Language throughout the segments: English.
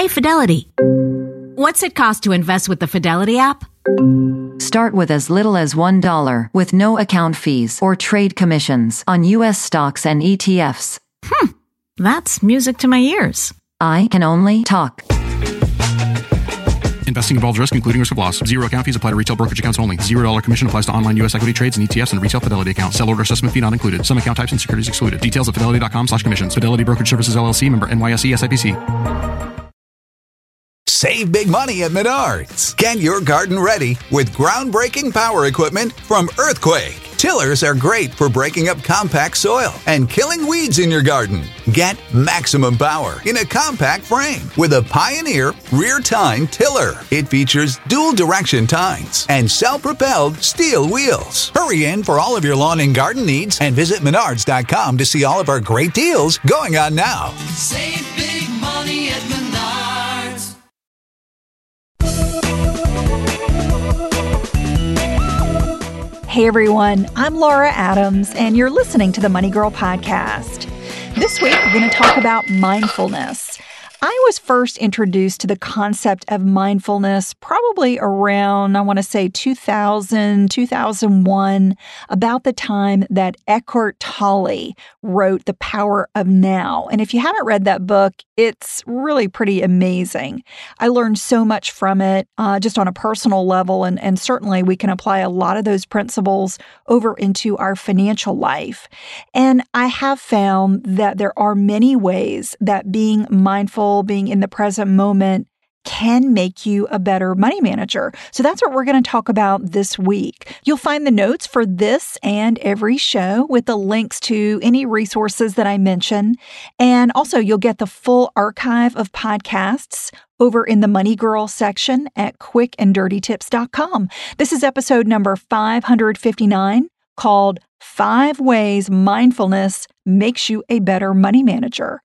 Hey, Fidelity. What's it cost to invest with the Fidelity app? Start with as little as $1 with no account fees or trade commissions on U.S. stocks and ETFs. That's music to my ears. I can only talk. Investing involves risk, including risk of loss. Zero account fees apply to retail brokerage accounts only. $0 commission applies to online U.S. equity trades and ETFs and retail Fidelity accounts. Sell order assessment fee not included. Some account types and securities excluded. Details at fidelity.com/commissions. Fidelity Brokerage Services, LLC, member NYSE SIPC. Save big money at Menards. Get your garden ready with groundbreaking power equipment from Earthquake. Tillers are great for breaking up compact soil and killing weeds in your garden. Get maximum power in a compact frame with a Pioneer rear tine tiller. It features dual direction tines and self-propelled steel wheels. Hurry in for all of your lawn and garden needs and visit Menards.com to see all of our great deals going on now. Save big money at Menards. Hey everyone, I'm Laura Adams, and you're listening to the Money Girl Podcast. This week, we're going to talk about mindfulness. I was first introduced to the concept of mindfulness probably around, I want to say 2000, 2001, about the time that Eckhart Tolle wrote The Power of Now. And if you haven't read that book, it's really pretty amazing. I learned so much from it just on a personal level, and certainly we can apply a lot of those principles over into our financial life. And I have found that there are many ways that being mindful, being in the present moment, can make you a better money manager. So that's what we're going to talk about this week. You'll find the notes for this and every show with the links to any resources that I mention. And also you'll get the full archive of podcasts over in the Money Girl section at quickanddirtytips.com. This is episode number 559 called 5 Ways Mindfulness Makes You a Better Money Manager.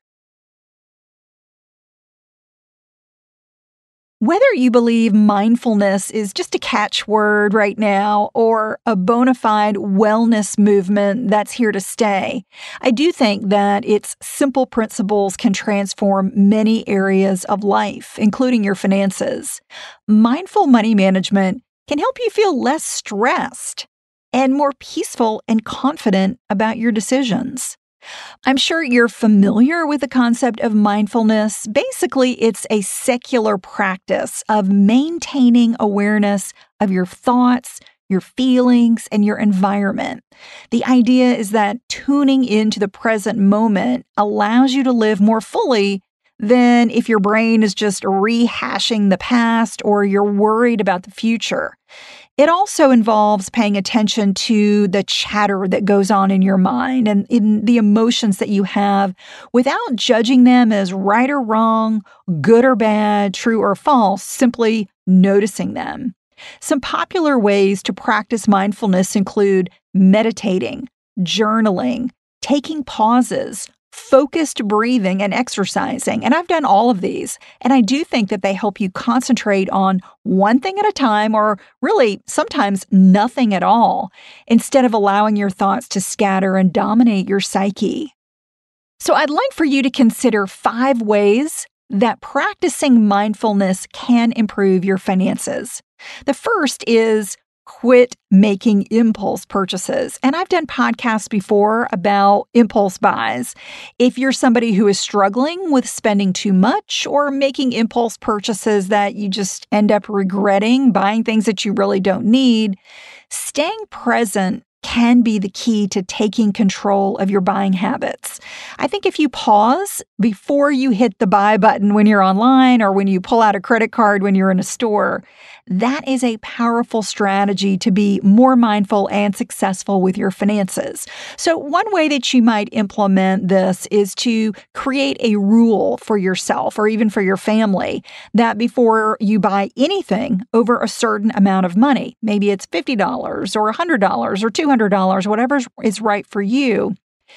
Whether you believe mindfulness is just a catchword right now or a bona fide wellness movement that's here to stay, I do think that its simple principles can transform many areas of life, including your finances. Mindful money management can help you feel less stressed and more peaceful and confident about your decisions. I'm sure you're familiar with the concept of mindfulness. Basically, it's a secular practice of maintaining awareness of your thoughts, your feelings, and your environment. The idea is that tuning into the present moment allows you to live more fully than if your brain is just rehashing the past or you're worried about the future. It also involves paying attention to the chatter that goes on in your mind and in the emotions that you have without judging them as right or wrong, good or bad, true or false, simply noticing them. Some popular ways to practice mindfulness include meditating, journaling, taking pauses, focused breathing, and exercising. And I've done all of these. And I do think that they help you concentrate on one thing at a time, or really sometimes nothing at all, instead of allowing your thoughts to scatter and dominate your psyche. So I'd like for you to consider 5 ways that practicing mindfulness can improve your finances. The first is quit making impulse purchases. And I've done podcasts before about impulse buys. If you're somebody who is struggling with spending too much or making impulse purchases that you just end up regretting, buying things that you really don't need, staying present can be the key to taking control of your buying habits. I think if you pause before you hit the buy button when you're online or when you pull out a credit card when you're in a store, that is a powerful strategy to be more mindful and successful with your finances. So one way that you might implement this is to create a rule for yourself or even for your family that before you buy anything over a certain amount of money, maybe it's $50 or $100 or $200, whatever is right for you,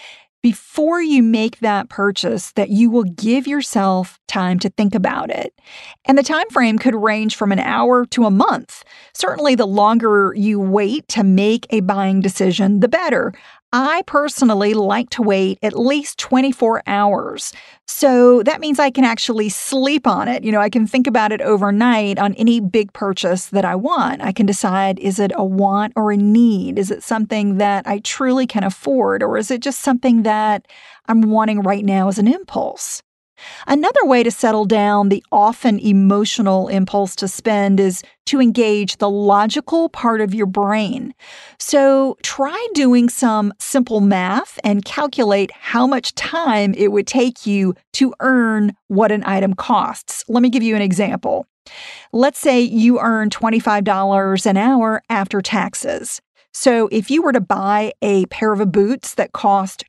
before you make that purchase, that you will give yourself time to think about it. And the time frame could range from an hour to a month. Certainly, the longer you wait to make a buying decision, the better. I personally like to wait at least 24 hours. So that means I can actually sleep on it. I can think about it overnight on any big purchase that I want. I can decide, is it a want or a need? Is it something that I truly can afford? Or is it just something that I'm wanting right now as an impulse? Another way to settle down the often emotional impulse to spend is to engage the logical part of your brain. So try doing some simple math and calculate how much time it would take you to earn what an item costs. Let me give you an example. Let's say you earn $25 an hour after taxes. So if you were to buy a pair of boots that cost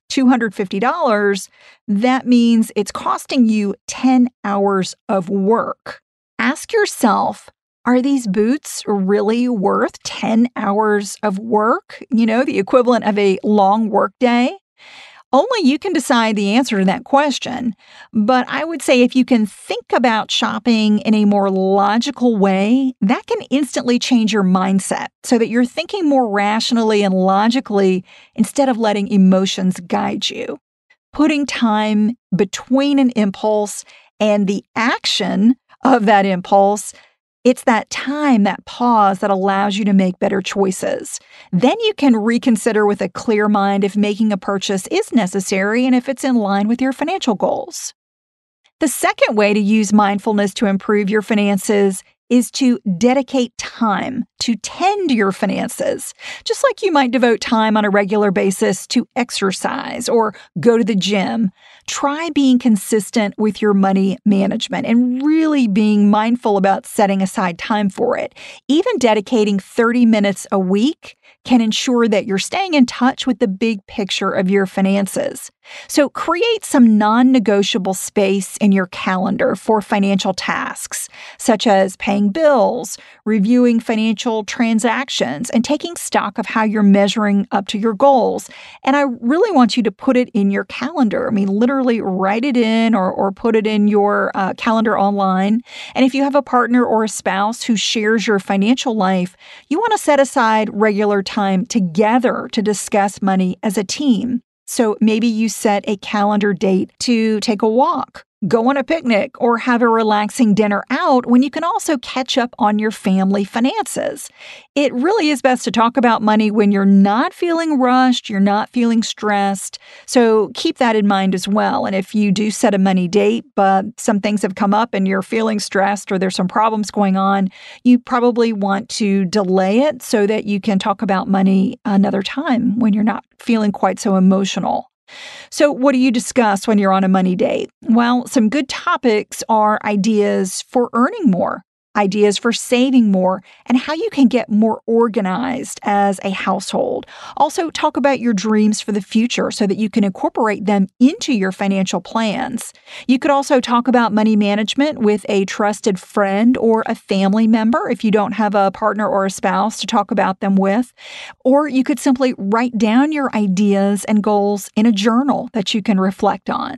$250, that means it's costing you 10 hours of work. Ask yourself, are these boots really worth 10 hours of work? The equivalent of a long work day? Only you can decide the answer to that question. But I would say if you can think about shopping in a more logical way, that can instantly change your mindset so that you're thinking more rationally and logically instead of letting emotions guide you. Putting time between an impulse and the action of that impulse, it's that time, that pause that allows you to make better choices. Then you can reconsider with a clear mind if making a purchase is necessary and if it's in line with your financial goals. The second way to use mindfulness to improve your finances is to dedicate time to tend to your finances, just like you might devote time on a regular basis to exercise or go to the gym. Try being consistent with your money management and really being mindful about setting aside time for it. Even dedicating 30 minutes a week can ensure that you're staying in touch with the big picture of your finances. So create some non-negotiable space in your calendar for financial tasks, such as paying bills, reviewing financial transactions, and taking stock of how you're measuring up to your goals. And I really want you to put it in your calendar. Literally write it in or put it in your calendar online. And if you have a partner or a spouse who shares your financial life, you want to set aside regular time together to discuss money as a team. So maybe you set a calendar date to take a walk, go on a picnic, or have a relaxing dinner out when you can also catch up on your family finances. It really is best to talk about money when you're not feeling rushed, you're not feeling stressed. So keep that in mind as well. And if you do set a money date, but some things have come up and you're feeling stressed or there's some problems going on, you probably want to delay it so that you can talk about money another time when you're not feeling quite so emotional. So what do you discuss when you're on a money date? Well, some good topics are ideas for earning more, ideas for saving more, and how you can get more organized as a household. Also, talk about your dreams for the future so that you can incorporate them into your financial plans. You could also talk about money management with a trusted friend or a family member if you don't have a partner or a spouse to talk about them with. Or you could simply write down your ideas and goals in a journal that you can reflect on.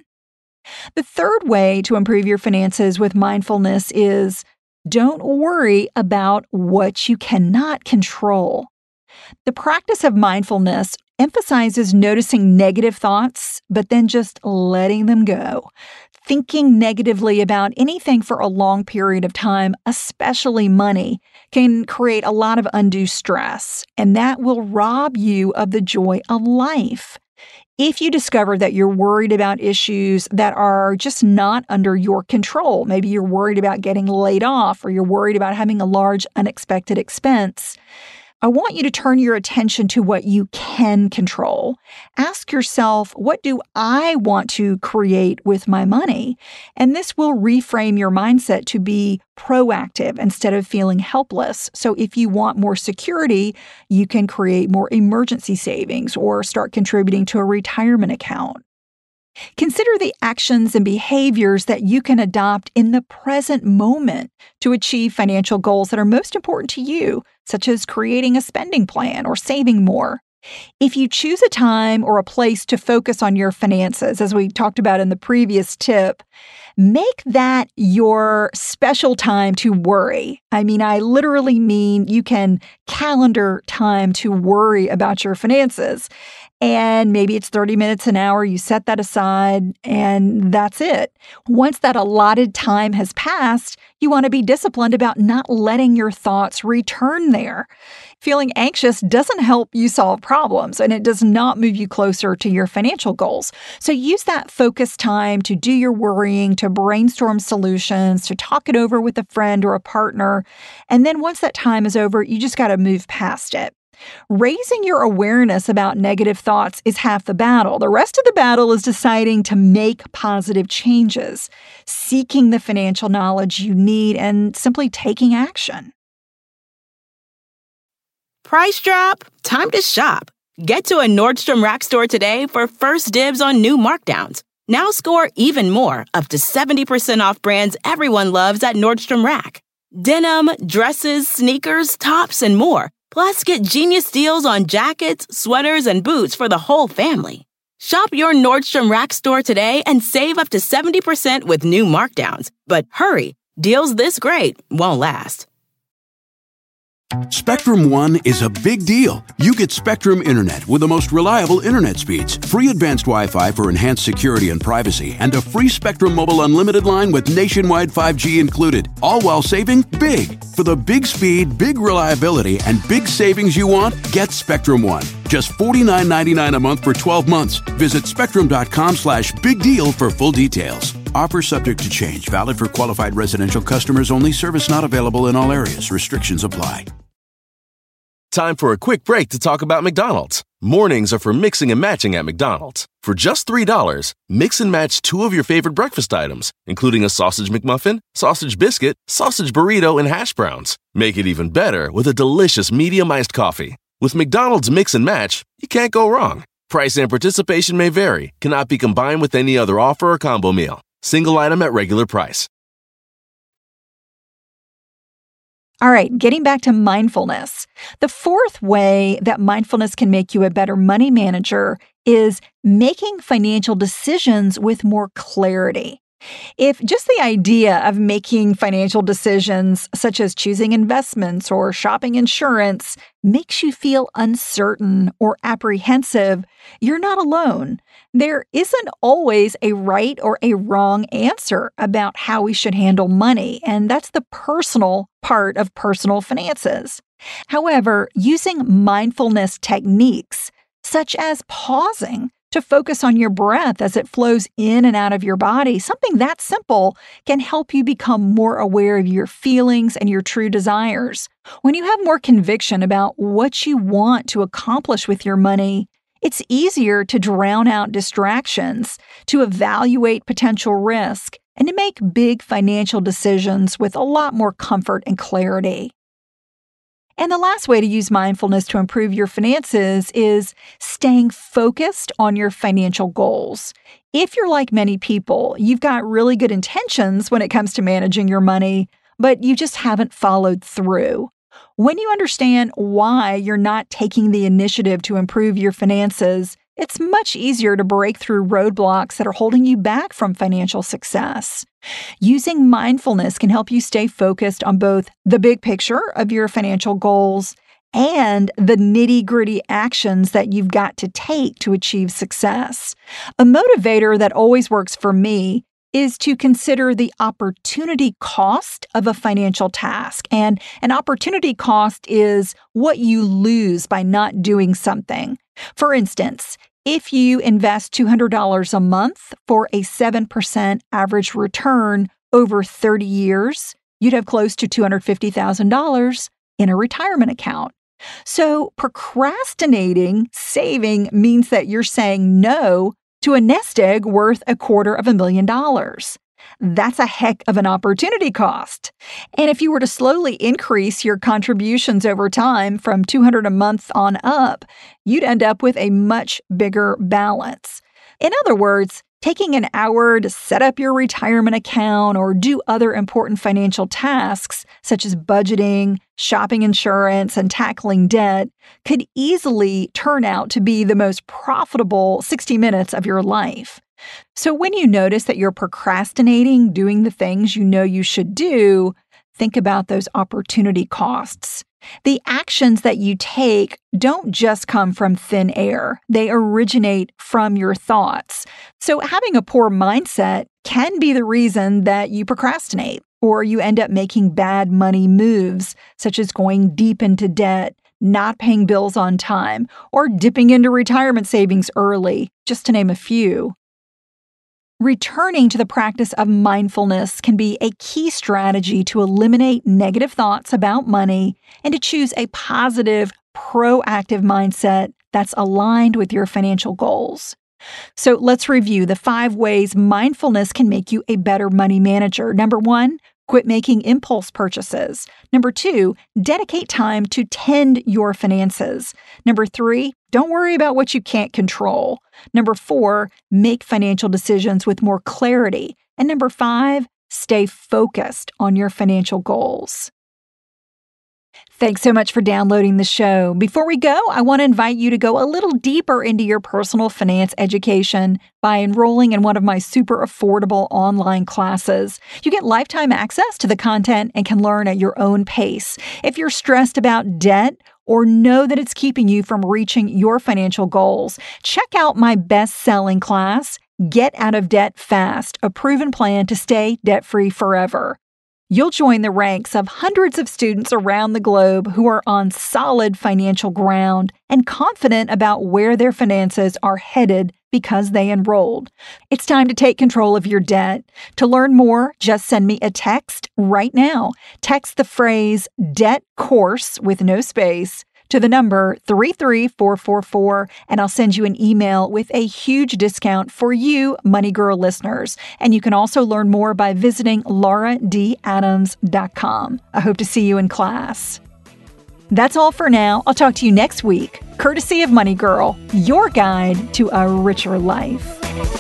The third way to improve your finances with mindfulness is don't worry about what you cannot control. The practice of mindfulness emphasizes noticing negative thoughts, but then just letting them go. Thinking negatively about anything for a long period of time, especially money, can create a lot of undue stress, and that will rob you of the joy of life. If you discover that you're worried about issues that are just not under your control, maybe you're worried about getting laid off or you're worried about having a large unexpected expense, I want you to turn your attention to what you can control. Ask yourself, what do I want to create with my money? And this will reframe your mindset to be proactive instead of feeling helpless. So if you want more security, you can create more emergency savings or start contributing to a retirement account. Consider the actions and behaviors that you can adopt in the present moment to achieve financial goals that are most important to you, such as creating a spending plan or saving more. If you choose a time or a place to focus on your finances, as we talked about in the previous tip, make that your special time to worry. I literally mean you can calendar time to worry about your finances. And maybe it's 30 minutes an hour. You set that aside and that's it. Once that allotted time has passed, you want to be disciplined about not letting your thoughts return there. Feeling anxious doesn't help you solve problems, and it does not move you closer to your financial goals. So use that focus time to do your worrying, to brainstorm solutions, to talk it over with a friend or a partner. And then once that time is over, you just got to move past it. Raising your awareness about negative thoughts is half the battle. The rest of the battle is deciding to make positive changes, seeking the financial knowledge you need, and simply taking action. Price drop? Time to shop. Get to a Nordstrom Rack store today for first dibs on new markdowns. Now score even more, up to 70% off brands everyone loves at Nordstrom Rack. Denim, dresses, sneakers, tops, and more. Plus, get genius deals on jackets, sweaters, and boots for the whole family. Shop your Nordstrom Rack store today and save up to 70% with new markdowns. But hurry, deals this great won't last. Spectrum One is a big deal. You get Spectrum Internet with the most reliable internet speeds, free advanced Wi-Fi for enhanced security and privacy, and a free Spectrum Mobile Unlimited line with nationwide 5G included, all while saving big. For the big speed, big reliability, and big savings you want, get Spectrum One. Just $49.99 a month for 12 months. Visit spectrum.com/big deal for full details. Offer subject to change. Valid for qualified residential customers only. Service not available in all areas. Restrictions apply. Time for a quick break to talk about McDonald's. Mornings are for mixing and matching at McDonald's. For just $3, mix and match 2 of your favorite breakfast items, including a sausage McMuffin, sausage biscuit, sausage burrito, and hash browns. Make it even better with a delicious medium iced coffee. With McDonald's Mix and Match, you can't go wrong. Price and participation may vary. Cannot be combined with any other offer or combo meal. Single item at regular price. All right, getting back to mindfulness. The fourth way that mindfulness can make you a better money manager is making financial decisions with more clarity. If just the idea of making financial decisions, such as choosing investments or shopping insurance, makes you feel uncertain or apprehensive, you're not alone. There isn't always a right or a wrong answer about how we should handle money, and that's the personal part of personal finances. However, using mindfulness techniques, such as pausing to focus on your breath as it flows in and out of your body, something that simple can help you become more aware of your feelings and your true desires. When you have more conviction about what you want to accomplish with your money, it's easier to drown out distractions, to evaluate potential risk, and to make big financial decisions with a lot more comfort and clarity. And the last way to use mindfulness to improve your finances is staying focused on your financial goals. If you're like many people, you've got really good intentions when it comes to managing your money, but you just haven't followed through. When you understand why you're not taking the initiative to improve your finances, it's much easier to break through roadblocks that are holding you back from financial success. Using mindfulness can help you stay focused on both the big picture of your financial goals and the nitty-gritty actions that you've got to take to achieve success. A motivator that always works for me is to consider the opportunity cost of a financial task. And an opportunity cost is what you lose by not doing something. For instance, if you invest $200 a month for a 7% average return over 30 years, you'd have close to $250,000 in a retirement account. So procrastinating saving means that you're saying no to a nest egg worth $250,000. That's a heck of an opportunity cost. And if you were to slowly increase your contributions over time from $200 a month on up, you'd end up with a much bigger balance. In other words, taking an hour to set up your retirement account or do other important financial tasks, such as budgeting, shopping insurance, and tackling debt, could easily turn out to be the most profitable 60 minutes of your life. So when you notice that you're procrastinating doing the things you know you should do, think about those opportunity costs. The actions that you take don't just come from thin air. They originate from your thoughts. So having a poor mindset can be the reason that you procrastinate or you end up making bad money moves, such as going deep into debt, not paying bills on time, or dipping into retirement savings early, just to name a few. Returning to the practice of mindfulness can be a key strategy to eliminate negative thoughts about money and to choose a positive, proactive mindset that's aligned with your financial goals. So let's review the 5 ways mindfulness can make you a better money manager. Number 1, quit making impulse purchases. Number 2, dedicate time to tend your finances. Number 3, don't worry about what you can't control. Number 4, make financial decisions with more clarity. And number 5, stay focused on your financial goals. Thanks so much for downloading the show. Before we go, I want to invite you to go a little deeper into your personal finance education by enrolling in one of my super affordable online classes. You get lifetime access to the content and can learn at your own pace. If you're stressed about debt or know that it's keeping you from reaching your financial goals, check out my best-selling class, Get Out of Debt Fast, a proven plan to stay debt-free forever. You'll join the ranks of hundreds of students around the globe who are on solid financial ground and confident about where their finances are headed because they enrolled. It's time to take control of your debt. To learn more, just send me a text right now. Text the phrase debt course with no space to the number 33444, and I'll send you an email with a huge discount for you Money Girl listeners. And you can also learn more by visiting lauradadams.com. I hope to see you in class. That's all for now. I'll talk to you next week, courtesy of Money Girl, your guide to a richer life.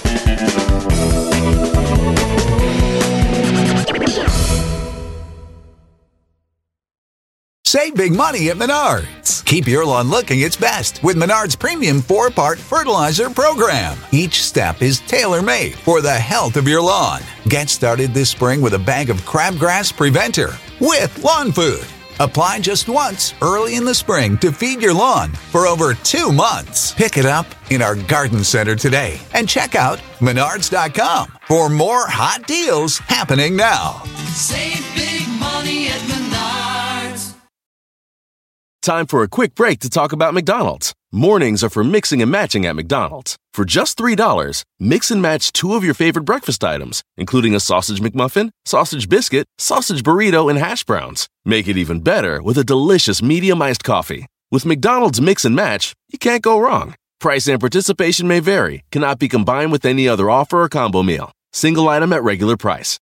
Save big money at Menards. Keep your lawn looking its best with Menards Premium 4-part fertilizer program. Each step is tailor-made for the health of your lawn. Get started this spring with a bag of crabgrass preventer with lawn food. Apply just once early in the spring to feed your lawn for over 2 months. Pick it up in our garden center today and check out Menards.com for more hot deals happening now. Save big money at Menards. Time for a quick break to talk about McDonald's. Mornings are for mixing and matching at McDonald's. For just $3, mix and match 2 of your favorite breakfast items, including a sausage McMuffin, sausage biscuit, sausage burrito, and hash browns. Make it even better with a delicious medium iced coffee. With McDonald's Mix and Match, you can't go wrong. Price and participation may vary, cannot be combined with any other offer or combo meal. Single item at regular price.